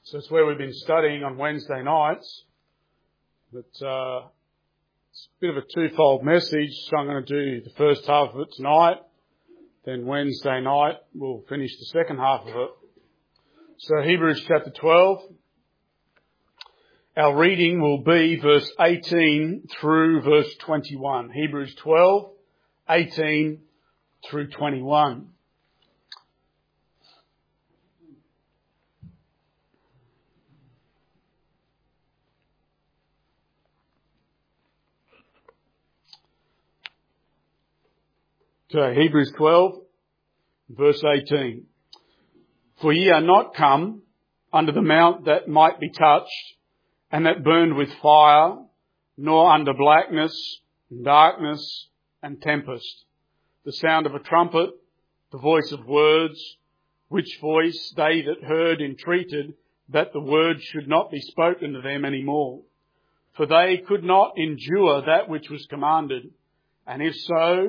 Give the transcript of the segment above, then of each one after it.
So it's where we've been studying on Wednesday nights. But it's a bit of a twofold message. So I'm going to do the first half of it tonight. Then Wednesday night we'll finish the second half of it. So Hebrews chapter 12. Our reading will be verse 18 through verse 21. Hebrews 12, 18 through 21. Okay, Hebrews 12, verse 18. For ye are not come under the mount that might be touched, and that burned with fire, nor under blackness, and darkness, and tempest, the sound of a trumpet, the voice of words, which voice they that heard entreated that the word should not be spoken to them any more. For they could not endure that which was commanded, and if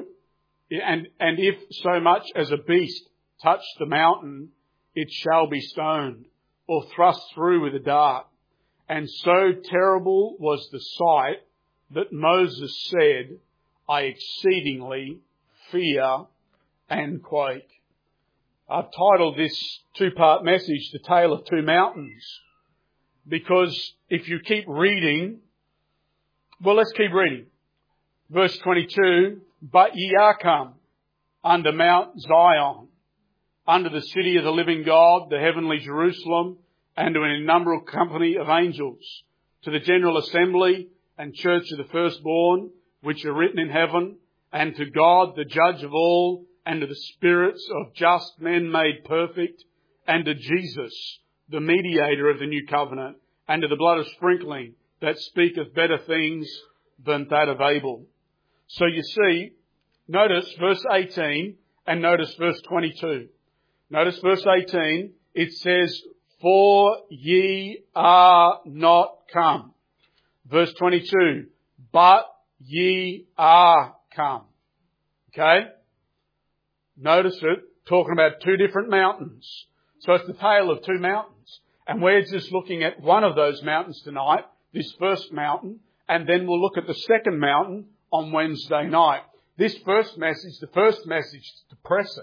so much as a beast touch the mountain, it shall be stoned, or thrust through with a dart. And so terrible was the sight that Moses said, I exceedingly fear and quake. I've titled this two-part message, The Tale of Two Mountains, because if you keep reading, well, let's keep reading. Verse 22, but ye are come under Mount Zion, under the city of the living God, the heavenly Jerusalem, and to an innumerable company of angels, to the general assembly and church of the firstborn, which are written in heaven, and to God, the judge of all, and to the spirits of just men made perfect, and to Jesus, the mediator of the new covenant, and to the blood of sprinkling that speaketh better things than that of Abel. So you see, notice verse 18 and notice verse 22. Notice verse 18, it says, for ye are not come. Verse 22, but ye are come. Okay? Notice it, talking about two different mountains. So it's the tale of two mountains. And we're just looking at one of those mountains tonight, this first mountain, and then we'll look at the second mountain on Wednesday night. This first message, the first message is depressing.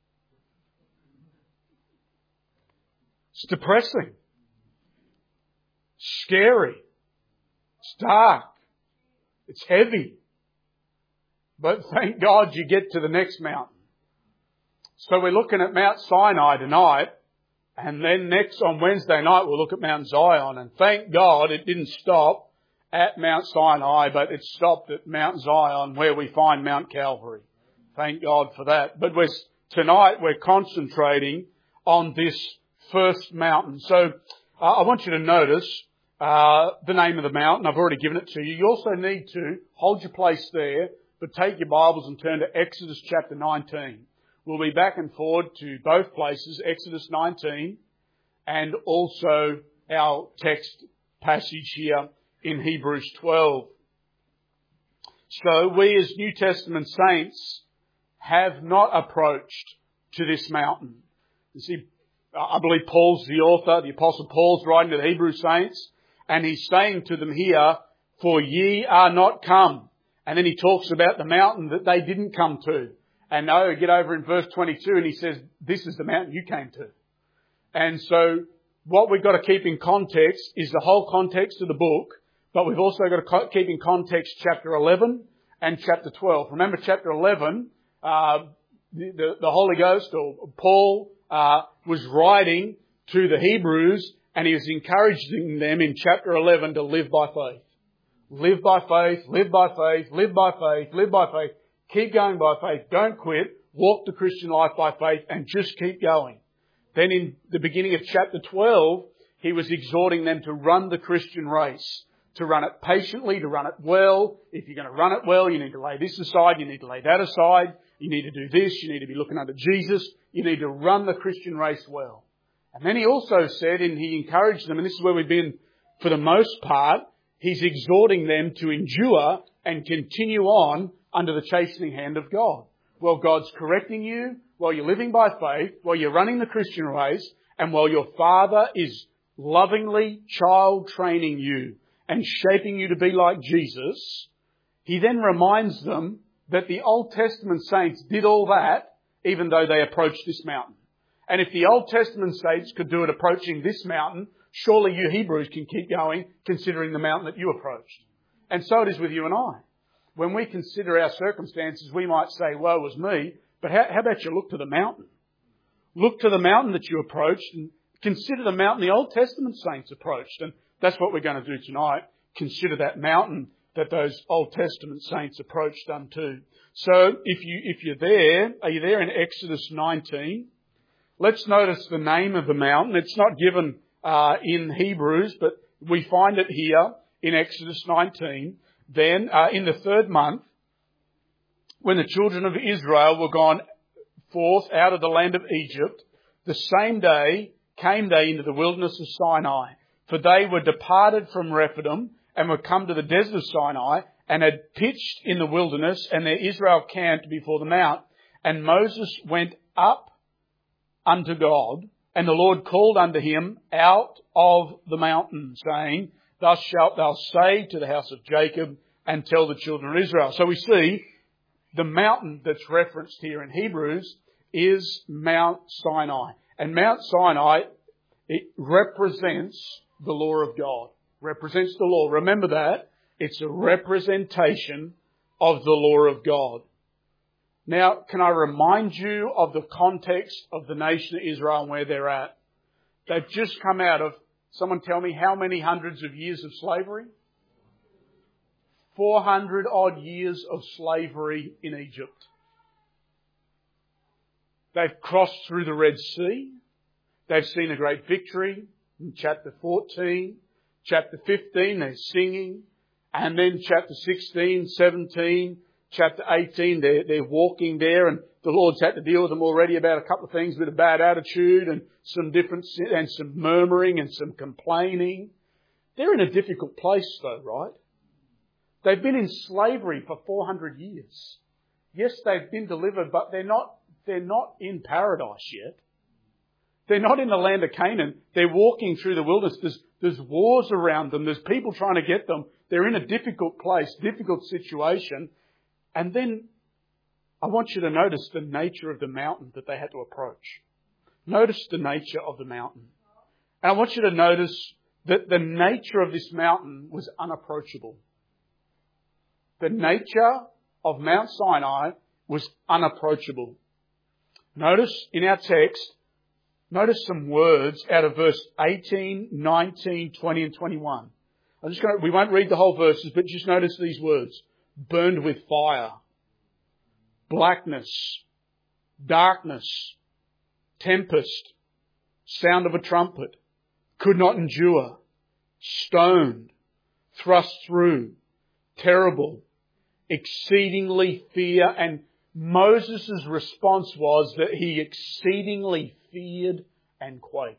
It's depressing. Scary. It's dark. It's heavy. But thank God you get to the next mountain. So we're looking at Mount Sinai tonight, and then next on Wednesday night we'll look at Mount Zion. And thank God it didn't stop at Mount Sinai, but it stopped at Mount Zion where we find Mount Calvary. Thank God for that. But tonight we're concentrating on this first mountain. So I want you to notice the name of the mountain. I've already given it to you. You also need to hold your place there, but take your Bibles and turn to Exodus chapter 19. We'll be back and forward to both places, Exodus 19 and also our text passage here in Hebrews 12. So we as New Testament saints have not approached to this mountain. You see, I believe Paul's the author, the Apostle Paul's writing to the Hebrew saints, and he's saying to them here, for ye are not come. And then he talks about the mountain that they didn't come to. And now we get over in verse 22 and he says, this is the mountain you came to. And so what we've got to keep in context is the whole context of the book, but we've also got to keep in context chapter 11 and chapter 12. Remember chapter 11, the Holy Ghost or Paul was writing to the Hebrews, and he was encouraging them in chapter 11 to live by faith. Live by faith, live by faith, live by faith, live by faith. Keep going by faith. Don't quit. Walk the Christian life by faith and just keep going. Then in the beginning of chapter 12, he was exhorting them to run the Christian race, to run it patiently, to run it well. If you're going to run it well, you need to lay this aside, you need to lay that aside, you need to do this, you need to be looking unto Jesus, you need to run the Christian race well. And then he also said, and he encouraged them, and this is where we've been for the most part, he's exhorting them to endure and continue on under the chastening hand of God. While God's correcting you, while you're living by faith, while you're running the Christian race, and while your Father is lovingly child training you and shaping you to be like Jesus, he then reminds them that the Old Testament saints did all that even though they approached this mountain. And if the Old Testament saints could do it approaching this mountain, surely you Hebrews can keep going considering the mountain that you approached. And so it is with you and I. When we consider our circumstances, we might say, woe is me, but how about you look to the mountain? Look to the mountain that you approached and consider the mountain the Old Testament saints approached. And that's what we're going to do tonight. Consider that mountain that those Old Testament saints approached unto. So if you're there, are you there in Exodus 19? Let's notice the name of the mountain. It's not given in Hebrews, but we find it here in Exodus 19. Then in the 3rd month, when the children of Israel were gone forth out of the land of Egypt, the same day came they into the wilderness of Sinai. For they were departed from Rephidim and were come to the desert of Sinai and had pitched in the wilderness, and there Israel camped before the mount. And Moses went up unto God, and the Lord called unto him out of the mountain, saying, Thus shalt thou say to the house of Jacob, and tell the children of Israel. So we see the mountain that's referenced here in Hebrews is Mount Sinai. And Mount Sinai, it represents the law of God. Represents the law. Remember that. It's a representation of the law of God. Now, can I remind you of the context of the nation of Israel and where they're at? They've just come out of, someone tell me how many hundreds of years of slavery? 400 odd years of slavery in Egypt. They've crossed through the Red Sea. They've seen a great victory in chapter 14. Chapter 15, they're singing. And then chapter 16, 17, chapter 18, they're walking there, and the Lord's had to deal with them already about a couple of things, a bit of bad attitude and some different, and some murmuring and some complaining. They're in a difficult place though, right? They've been in slavery for 400 years. Yes, they've been delivered, but they're not in paradise yet. They're not in the land of Canaan. They're walking through the wilderness. There's wars around them. There's people trying to get them. They're in a difficult place, difficult situation. And then I want you to notice the nature of the mountain that they had to approach. Notice the nature of the mountain. And I want you to notice that the nature of this mountain was unapproachable. The nature of Mount Sinai was unapproachable. Notice in our text, notice some words out of verse 18, 19, 20 and 21. We won't read the whole verses, but just notice these words. Burned with fire, blackness, darkness, tempest, sound of a trumpet, could not endure, stoned, thrust through, terrible, exceedingly fear. And Moses' response was that he exceedingly feared and quaked.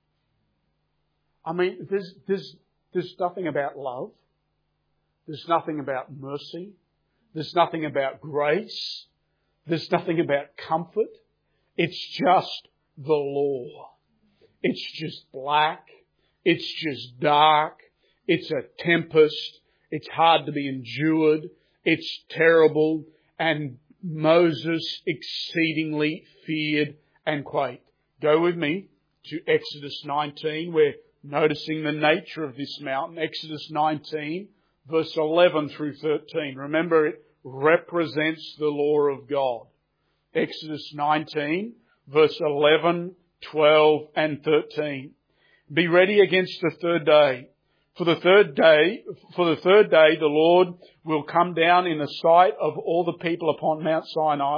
I mean, there's nothing about love. There's nothing about mercy. There's nothing about grace. There's nothing about comfort. It's just the law. It's just black. It's just dark. It's a tempest. It's hard to be endured. It's terrible. And Moses exceedingly feared and quaked. Go with me to Exodus 19. We're noticing the nature of this mountain. Exodus 19, verse 11 through 13. Remember, it represents the law of God. Exodus 19, verse 11, 12 and 13. Be ready against the third day. For the third day, the Lord will come down in the sight of all the people upon Mount Sinai.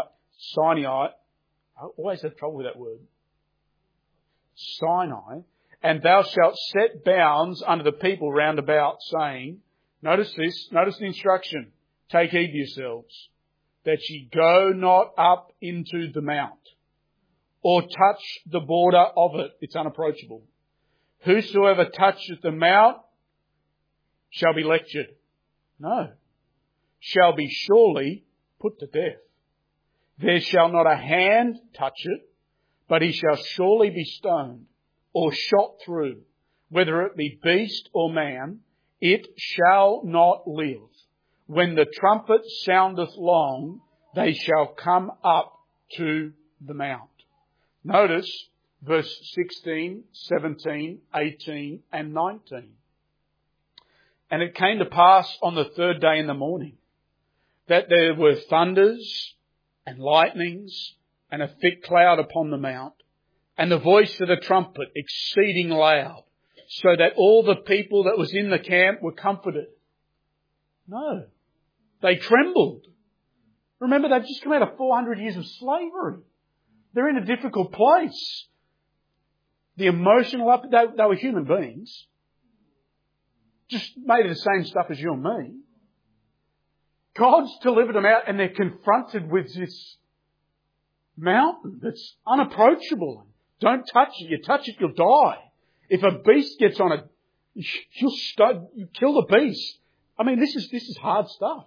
I always have trouble with that word. Sinai. And thou shalt set bounds unto the people round about, saying, notice this, notice the instruction, take heed to yourselves, that ye go not up into the mount, or touch the border of it. It's unapproachable. Whosoever toucheth the mount shall be lectured. No. Shall be surely put to death. There shall not a hand touch it, but he shall surely be stoned, or shot through whether it be beast or man, it shall not live. When the trumpet soundeth long, they shall come up to the mount. Notice verse 16, 17, 18 and 19. And it came to pass on the third day in the morning that there were thunders and lightnings and a thick cloud upon the mount, and the voice of the trumpet exceeding loud, so that all the people that was in the camp were comforted. No, they trembled. Remember, they've just come out of 400 years of slavery. They're in a difficult place. The emotional they were human beings. Just made of the same stuff as you and me. God's delivered them out and they're confronted with this mountain that's unapproachable. Don't touch it. You touch it, you'll die. If a beast gets on it, you kill the beast. I mean, this is hard stuff.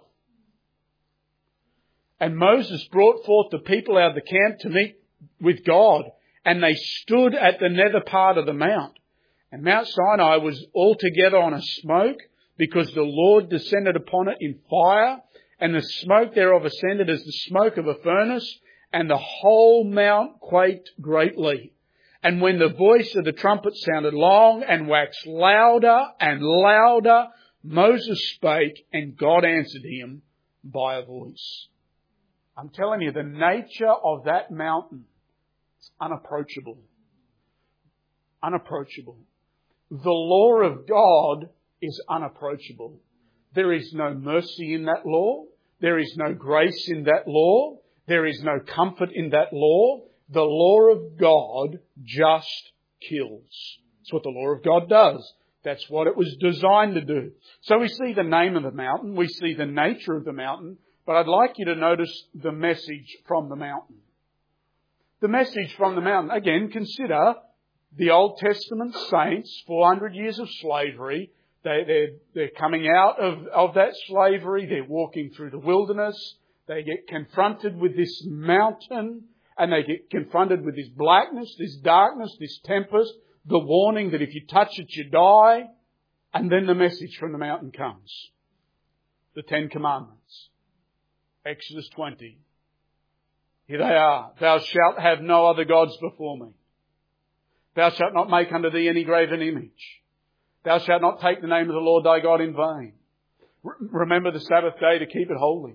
And Moses brought forth the people out of the camp to meet with God, and they stood at the nether part of the mount. And Mount Sinai was altogether on a smoke, because the Lord descended upon it in fire, and the smoke thereof ascended as the smoke of a furnace, and the whole mount quaked greatly. And when the voice of the trumpet sounded long and waxed louder and louder, Moses spake, and God answered him by a voice. I'm telling you, the nature of that mountain is unapproachable. Unapproachable. The law of God is unapproachable. There is no mercy in that law. There is no grace in that law. There is no comfort in that law. The law of God just kills. That's what the law of God does. That's what it was designed to do. So we see the name of the mountain. We see the nature of the mountain. But I'd like you to notice the message from the mountain. The message from the mountain. Again, consider the Old Testament saints, 400 years of slavery. They're coming out of that slavery. They're walking through the wilderness. They get confronted with this mountain, and they get confronted with this blackness, this darkness, this tempest, the warning that if you touch it, you die. And then the message from the mountain comes. The Ten Commandments. Exodus 20. Here they are. Thou shalt have no other gods before me. Thou shalt not make unto thee any graven image. Thou shalt not take the name of the Lord thy God in vain. Remember the Sabbath day to keep it holy.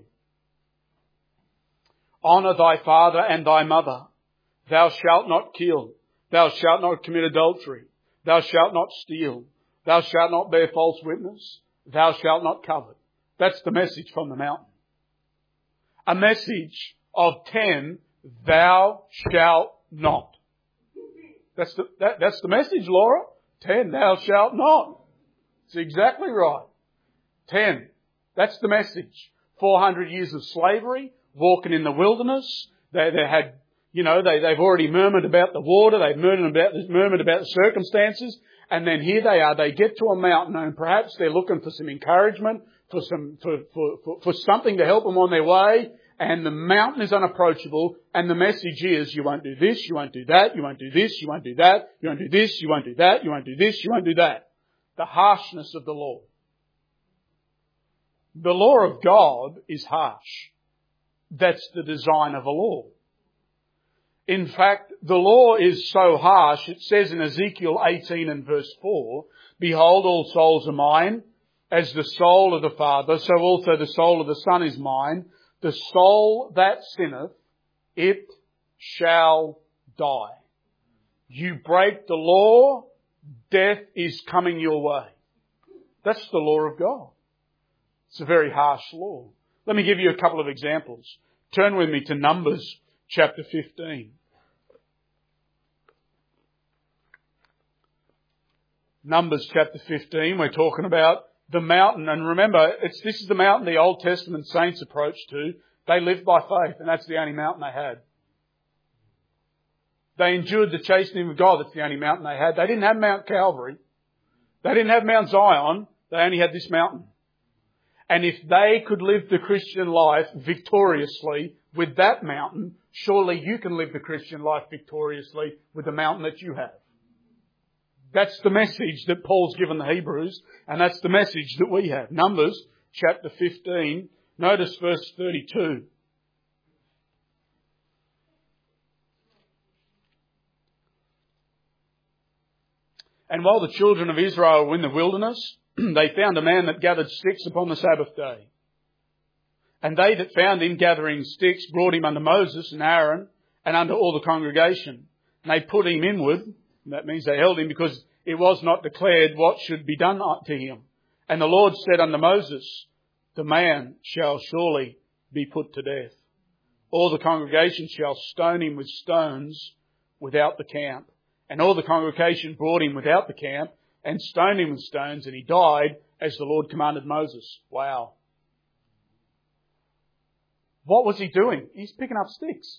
Honour thy father and thy mother. Thou shalt not kill. Thou shalt not commit adultery. Thou shalt not steal. Thou shalt not bear false witness. Thou shalt not covet. That's the message from the mountain. A message of 10, thou shalt not. That's the message, Laura. 10, thou shalt not. It's exactly right. 10, that's the message. 400 years of slavery, walking in the wilderness. They had, they've already murmured about the water. They've murmured about the circumstances. And then here they are. They get to a mountain, and perhaps they're looking for some encouragement, for something to help them on their way. And the mountain is unapproachable. And the message is, you won't do this, you won't do that, you won't do this, you won't do that, you won't do this, you won't do that, you won't do this, you won't do that. The harshness of the law. The law of God is harsh. That's the design of a law. In fact, the law is so harsh, it says in Ezekiel 18 and verse 4, behold, all souls are mine, as the soul of the Father, so also the soul of the Son is mine. The soul that sinneth, it shall die. You break the law, death is coming your way. That's the law of God. It's a very harsh law. Let me give you a couple of examples. Turn with me to Numbers chapter 15. Numbers chapter 15, we're talking about the mountain. And remember, this is the mountain the Old Testament saints approached to. They lived by faith, and that's the only mountain they had. They endured the chastening of God. That's the only mountain they had. They didn't have Mount Calvary. They didn't have Mount Zion. They only had this mountain. And if they could live the Christian life victoriously with that mountain, surely you can live the Christian life victoriously with the mountain that you have. That's the message that Paul's given the Hebrews, and that's the message that we have. Numbers chapter 15, notice verse 32. And while the children of Israel were in the wilderness, they found a man that gathered sticks upon the Sabbath day. And they that found him gathering sticks brought him unto Moses and Aaron and unto all the congregation. And they put him inward, and that means they held him because it was not declared what should be done to him. And the Lord said unto Moses, the man shall surely be put to death. All the congregation shall stone him with stones without the camp. And all the congregation brought him without the camp and stoned him with stones, and he died as the Lord commanded Moses. Wow. What was he doing? He's picking up sticks.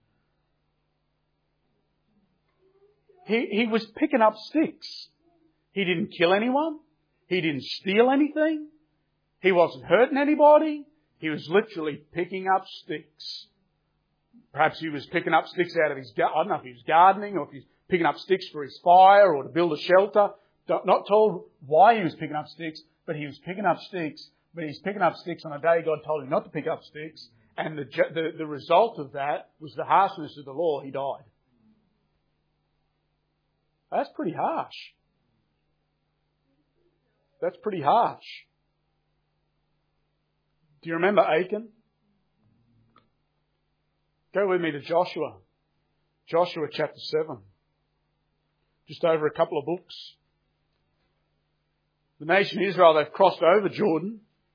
He was picking up sticks. He didn't kill anyone. He didn't steal anything. He wasn't hurting anybody. He was literally picking up sticks. Perhaps he was picking up sticks out of his, I don't know if he was gardening or if he's picking up sticks for his fire or to build a shelter. Not told why he was picking up sticks, but he was picking up sticks. But he's picking up sticks on a day God told him not to pick up sticks. And the result of that was the harshness of the law. He died. That's pretty harsh. That's pretty harsh. Do you remember Achan? Go with me to Joshua. Joshua chapter 7. Just over a couple of books. The nation of Israel, they've crossed over Jordan.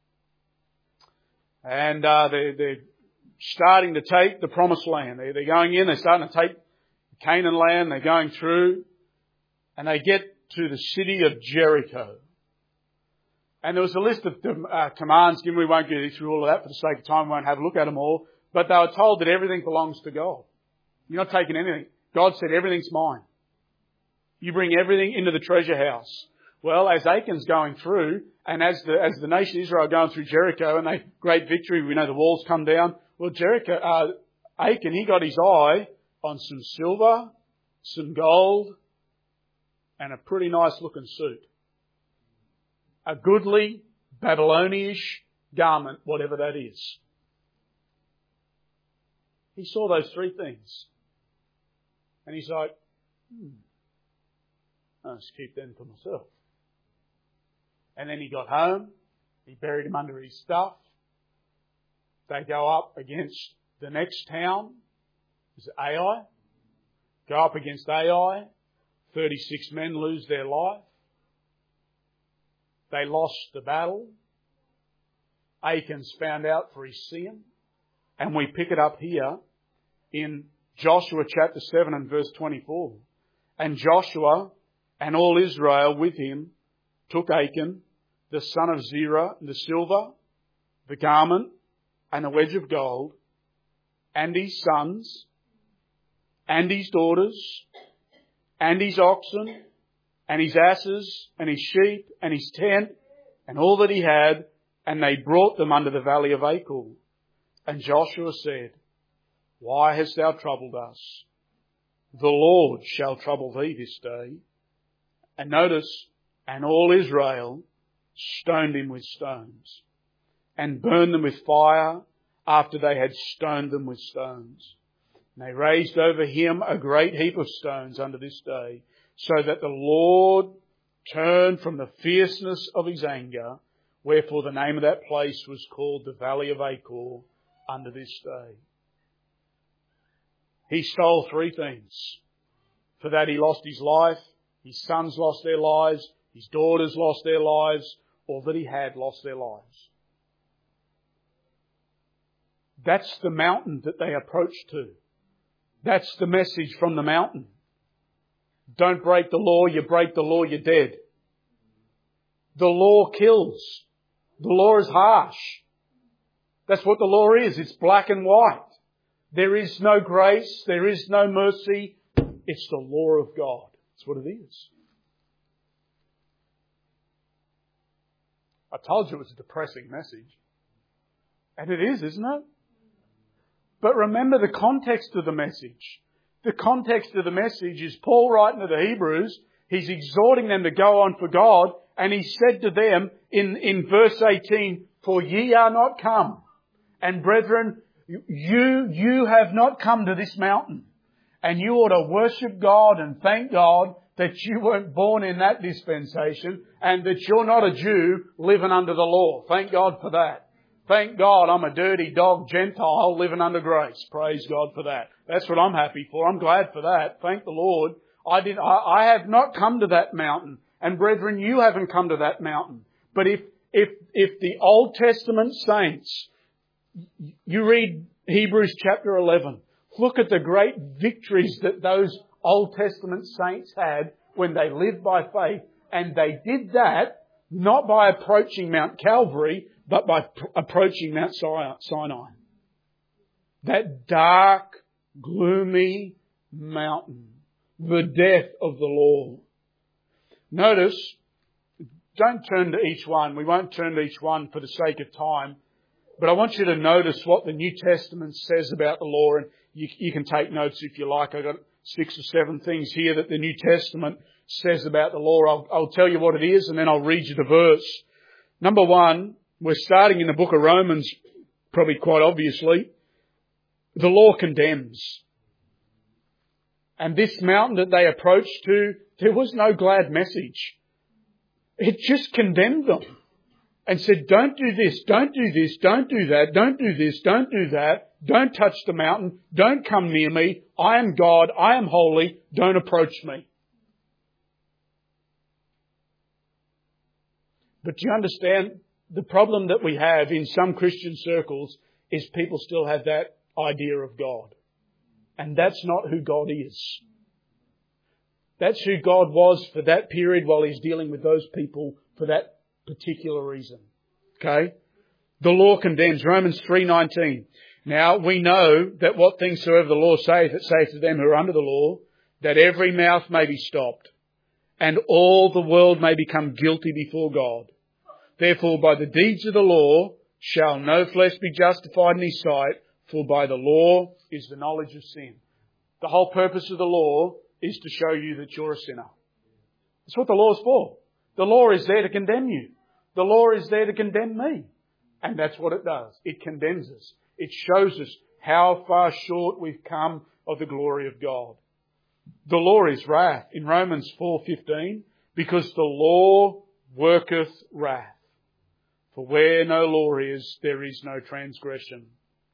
And they're starting to take the promised land. They're going in, they're starting to take Canaan land, they're going through. And they get to the city of Jericho. And there was a list of commands given. We won't go through all of that for the sake of time. We won't have a look at them all. But they were told that everything belongs to God. You're not taking anything. God said, everything's mine. You bring everything into the treasure house. Well, as Achan's going through, and as the nation of Israel are going through Jericho, and great victory, we know the walls come down. Well, Achan, he got his eye on some silver, some gold, and a pretty nice looking suit. A goodly Babylonish garment, whatever that is. He saw those three things. And he's like, I'll just keep them for myself. And then he got home. He buried him under his stuff. They go up against the next town. Is it Ai? Go up against Ai. 36 men lose their life. They lost the battle. Achan's found out for his sin. And we pick it up here in Joshua chapter 7 and verse 24. And Joshua and all Israel with him took Achan, the son of Zerah, the silver, the garment, and a wedge of gold, and his sons, and his daughters, and his oxen, and his asses, and his sheep, and his tent, and all that he had, and they brought them under the valley of Achor. And Joshua said, Why hast thou troubled us? The Lord shall trouble thee this day. And notice, and all Israel stoned him with stones, and burned them with fire after they had stoned them with stones. And they raised over him a great heap of stones unto this day, so that the Lord turned from the fierceness of his anger, wherefore the name of that place was called the Valley of Achor unto this day. He stole three things. For that he lost his life, his sons lost their lives, his daughters lost their lives, all that he had lost their lives. That's the mountain that they approached to. That's the message from the mountain. Don't break the law. You break the law, you're dead. The law kills. The law is harsh. That's what the law is. It's black and white. There is no grace. There is no mercy. It's the law of God. That's what it is. I told you it was a depressing message. And it is, isn't it? But remember the context of the message. The context of the message is Paul writing to the Hebrews He's exhorting them to go on for God. And He said to them in verse 18, "For ye are not come. And brethren, you have not come to this mountain. And you ought to worship God and thank God that you weren't born in that dispensation and that you're not a Jew living under the law. Thank God for that. Thank God I'm a dirty dog Gentile living under grace. Praise God for that. That's what I'm happy for. I'm glad for that. Thank the Lord. I have not come to that mountain. And brethren, you haven't come to that mountain. But if the Old Testament saints, you read Hebrews chapter 11, look at the great victories that those Old Testament saints had when they lived by faith. And they did that not by approaching Mount Calvary, but by approaching Mount Sinai. That dark, gloomy mountain. The death of the law. Notice, don't turn to each one. We won't turn to each one for the sake of time. But I want you to notice what the New Testament says about the law. And you can take notes if you like. I've got 6 or 7 things here that the New Testament says about the law. I'll tell you what it is and then I'll read you the verse. Number 1, we're starting in the book of Romans, probably quite obviously. The law condemns. And this mountain that they approached to, there was no glad message. It just condemned them and said, don't do this, don't do this, don't do that, don't do this, don't do that, don't touch the mountain, don't come near me, I am God, I am holy, don't approach me. But do you understand, the problem that we have in some Christian circles is people still have that idea of God. And that's not who God is. That's who God was for that period while He's dealing with those people for that particular reason. Okay? The law condemns. Romans 3:19. Now we know that what things soever the law saith, it saith to them who are under the law, that every mouth may be stopped, and all the world may become guilty before God. Therefore by the deeds of the law shall no flesh be justified in His sight, for by the law is the knowledge of sin. The whole purpose of the law is to show you that you're a sinner. That's what the law is for. The law is there to condemn you. The law is there to condemn me. And that's what it does. It condemns us. It shows us how far short we've come of the glory of God. The law is wrath. In Romans 4:15, because the law worketh wrath. For where no law is, there is no transgression.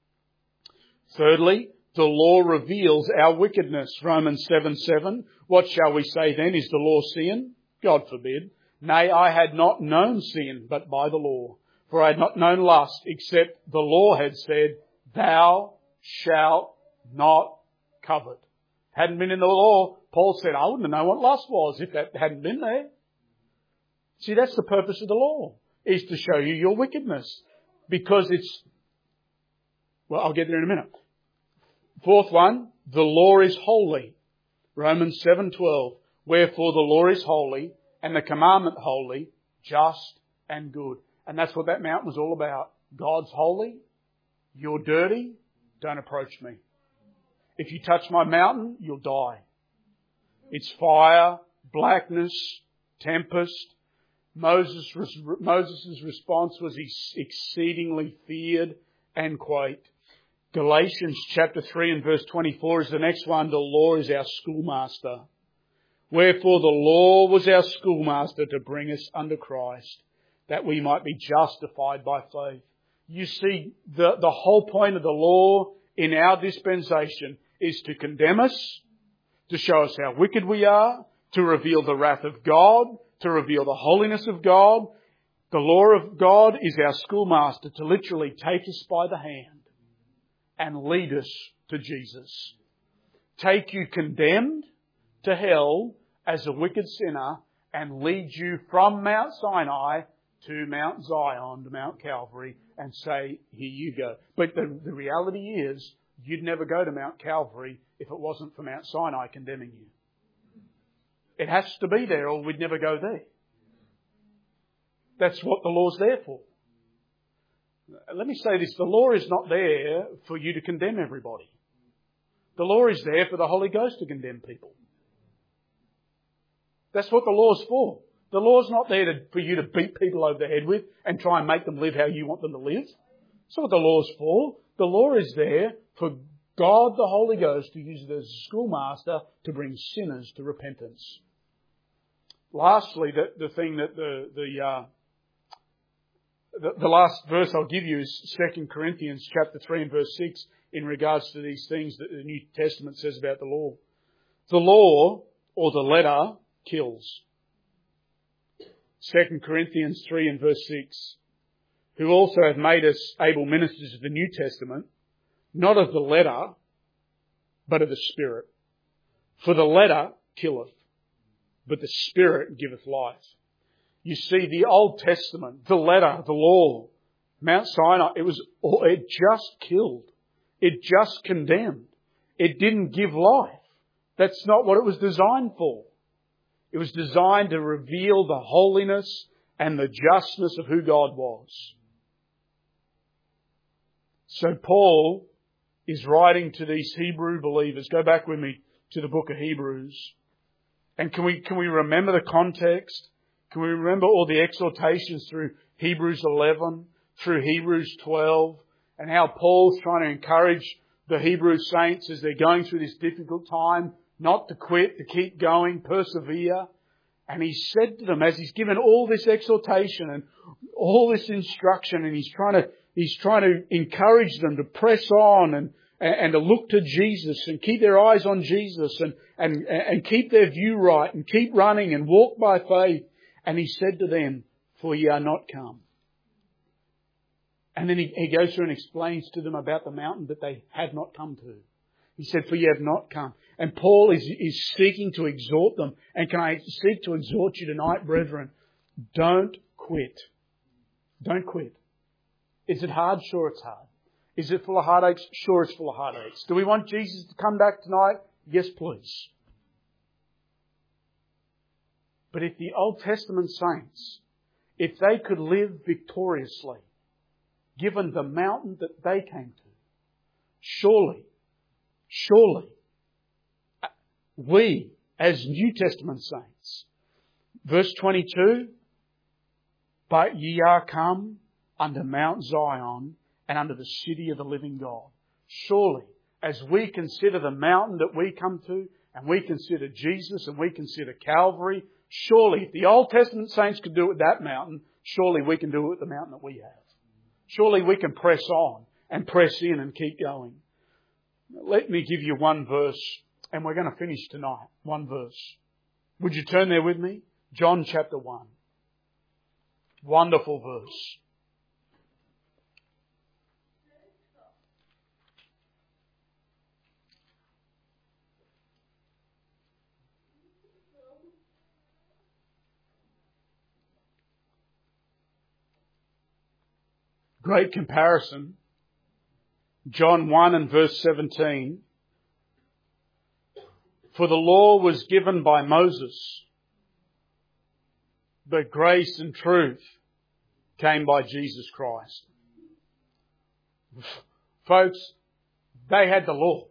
Thirdly, the law reveals our wickedness. Romans 7:7. What shall we say then? Is the law sin? God forbid. Nay, I had not known sin, but by the law. For I had not known lust, except the law had said, thou shalt not covet. Hadn't been in the law. Paul said, I wouldn't have known what lust was if that hadn't been there. See, that's the purpose of the law, is to show you your wickedness. Because it's, well, I'll get there in a minute. 4th one, the law is holy. Romans 7:12. Wherefore the law is holy, and the commandment holy, just and good. And that's what that mountain was all about. God's holy. You're dirty. Don't approach me. If you touch my mountain, you'll die. It's fire, blackness, tempest. Moses' response was he exceedingly feared and quaked. Galatians chapter 3 and verse 24 is the next one. The law is our schoolmaster. Wherefore the law was our schoolmaster to bring us unto Christ, that we might be justified by faith. You see, the whole point of the law in our dispensation is to condemn us, to show us how wicked we are, to reveal the wrath of God, to reveal the holiness of God. The law of God is our schoolmaster to literally take us by the hand and lead us to Jesus. Take you condemned to hell as a wicked sinner and lead you from Mount Sinai to Mount Zion, to Mount Calvary, and say, here you go. But the reality is, you'd never go to Mount Calvary if it wasn't for Mount Sinai condemning you. It has to be there or we'd never go there. That's what the law's there for. Let me say this, the law is not there for you to condemn everybody. The law is there for the Holy Ghost to condemn people. That's what the law's for. The law's not there for you to beat people over the head with and try and make them live how you want them to live. That's not what the law's for. The law is there for God the Holy Ghost to use it as a schoolmaster to bring sinners to repentance. Lastly, the thing that the last verse I'll give you is 2 Corinthians chapter 3 and verse 6 in regards to these things that the New Testament says about the law. The law, or the letter, kills. 2 Corinthians 3 and verse 6. Who also have made us able ministers of the New Testament, not of the letter, but of the Spirit. For the letter killeth, but the Spirit giveth life. You see, the Old Testament, the letter, the law, Mount Sinai, it just killed. It just condemned. It didn't give life. That's not what it was designed for. It was designed to reveal the holiness and the justness of who God was. So Paul is writing to these Hebrew believers. Go back with me to the book of Hebrews. And can we remember the context? Can we remember all the exhortations through Hebrews 11, through Hebrews 12, and how Paul's trying to encourage the Hebrew saints as they're going through this difficult time, not to quit, to keep going, persevere. And he said to them, as he's given all this exhortation and all this instruction, and he's trying to encourage them to press on and to look to Jesus and keep their eyes on Jesus and keep their view right and keep running and walk by faith. And he said to them, for ye are not come. And then he goes through and explains to them about the mountain that they had not come to. He said, for ye have not come. And Paul is seeking to exhort them. And can I seek to exhort you tonight, brethren? Don't quit. Don't quit. Is it hard? Sure, it's hard. Is it full of heartaches? Sure, it's full of heartaches. Do we want Jesus to come back tonight? Yes, please. But if the Old Testament saints, if they could live victoriously, given the mountain that they came to, surely, we as New Testament saints, verse 22, but ye are come unto Mount Zion and unto the city of the living God. Surely, as we consider the mountain that we come to, and we consider Jesus, and we consider Calvary, surely, if the Old Testament saints could do it with that mountain, surely we can do it with the mountain that we have. Surely we can press on and press in and keep going. Let me give you one verse, and we're going to finish tonight. One verse. Would you turn there with me? John chapter 1. Wonderful verse. Great comparison. John 1 and verse 17. For the law was given by Moses, but grace and truth came by Jesus Christ. Folks, they had the law.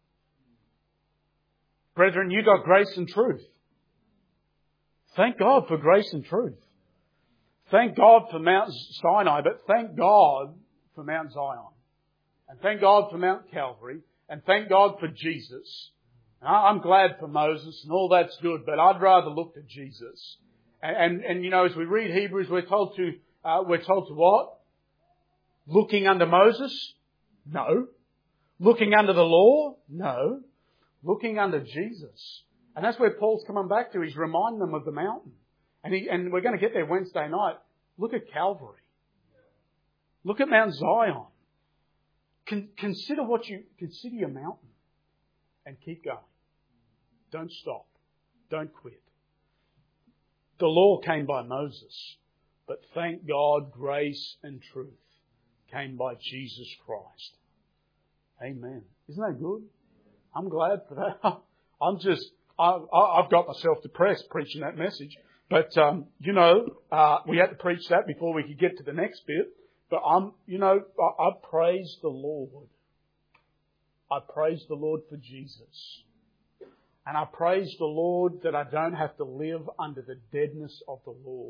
Brethren, you got grace and truth. Thank God for grace and truth. Thank God for Mount Sinai, but thank God for Mount Zion. And thank God for Mount Calvary. And thank God for Jesus. I'm glad for Moses and all that's good, but I'd rather look to Jesus. And you know, as we read Hebrews, we're told to what? Looking unto Moses? No. Looking under the law? No. Looking unto Jesus. And that's where Paul's coming back to. He's reminding them of the mountain. And we're going to get there Wednesday night. Look at Calvary. Look at Mount Zion. Consider your mountain and keep going. Don't stop. Don't quit. The law came by Moses, but thank God grace and truth came by Jesus Christ. Amen. Isn't that good? I'm glad for that. I've got myself depressed preaching that message. But, we had to preach that before we could get to the next bit. But I praise the Lord. I praise the Lord for Jesus. And I praise the Lord that I don't have to live under the deadness of the law.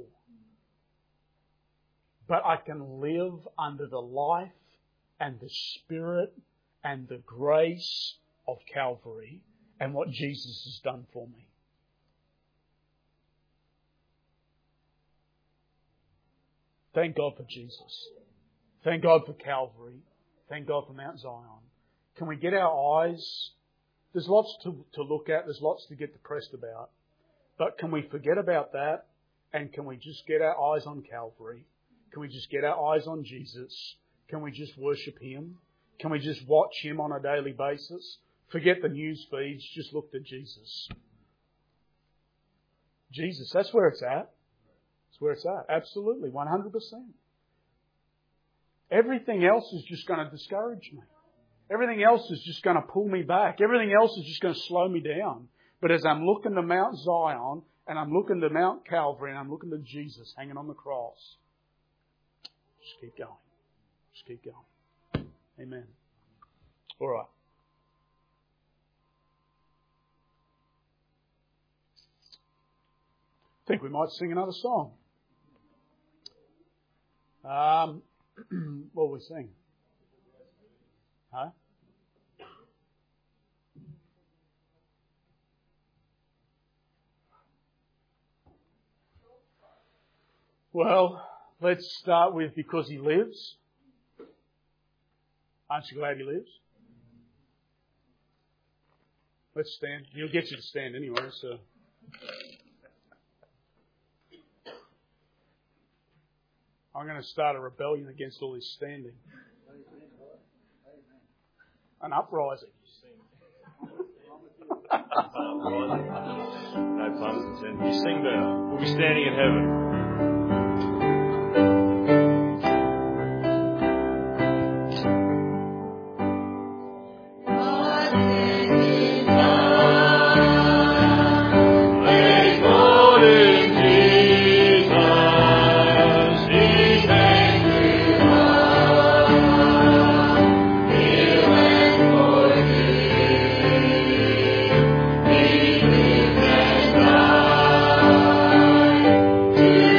But I can live under the life and the Spirit and the grace of Calvary and what Jesus has done for me. Thank God for Jesus. Thank God for Calvary. Thank God for Mount Zion. Can we get our eyes? There's lots to look at. There's lots to get depressed about. But can we forget about that? And can we just get our eyes on Calvary? Can we just get our eyes on Jesus? Can we just worship Him? Can we just watch Him on a daily basis? Forget the news feeds. Just look to Jesus. Jesus, that's where it's at. That's where it's at. Absolutely, 100%. Everything else is just going to discourage me. Everything else is just going to pull me back. Everything else is just going to slow me down. But as I'm looking to Mount Zion, and I'm looking to Mount Calvary, and I'm looking to Jesus hanging on the cross, just keep going. Just keep going. Amen. All right. I think we might sing another song. What will we sing? Huh? Well, let's start with Because He Lives. Aren't you glad He lives? Let's stand. He'll get you to stand anyway, so. I'm going to start a rebellion against all this standing. An uprising. No puns intended. You sing better. We'll be standing in heaven. Yeah.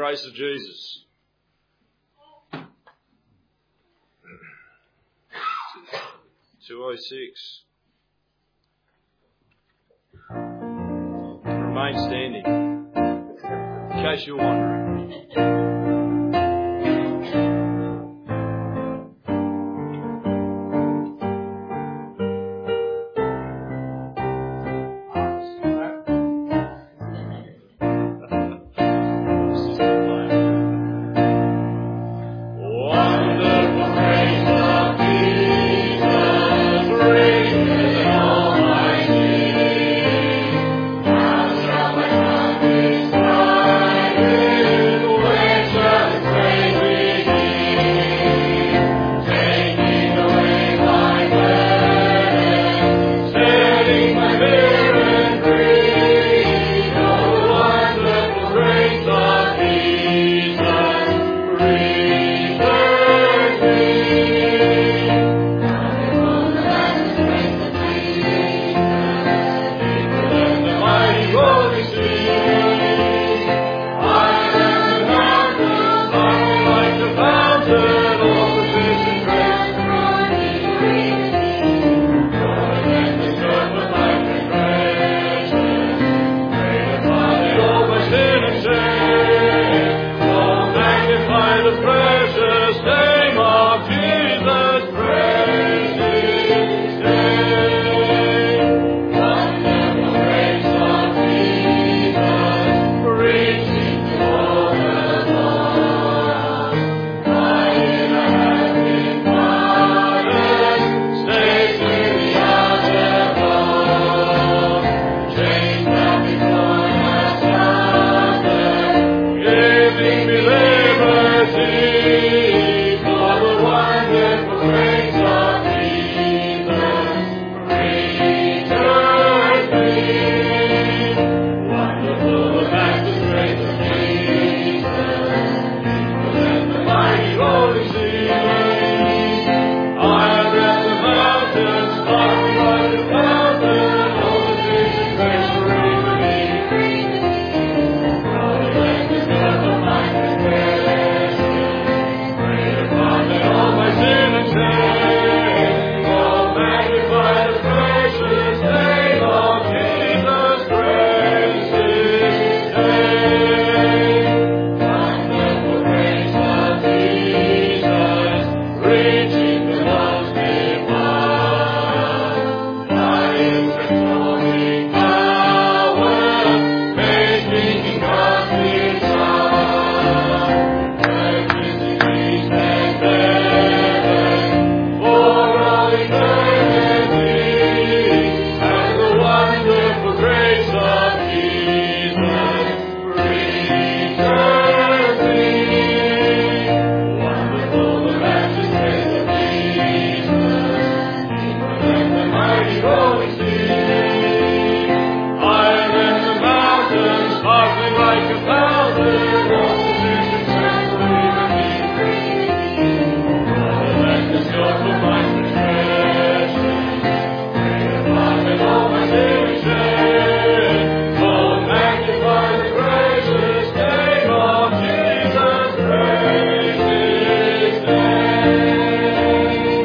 grace of Jesus. (206). Remain standing, in case you're wondering.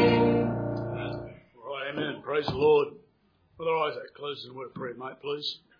Praise the Lord. With our eyes closed, a word of prayer, mate, please.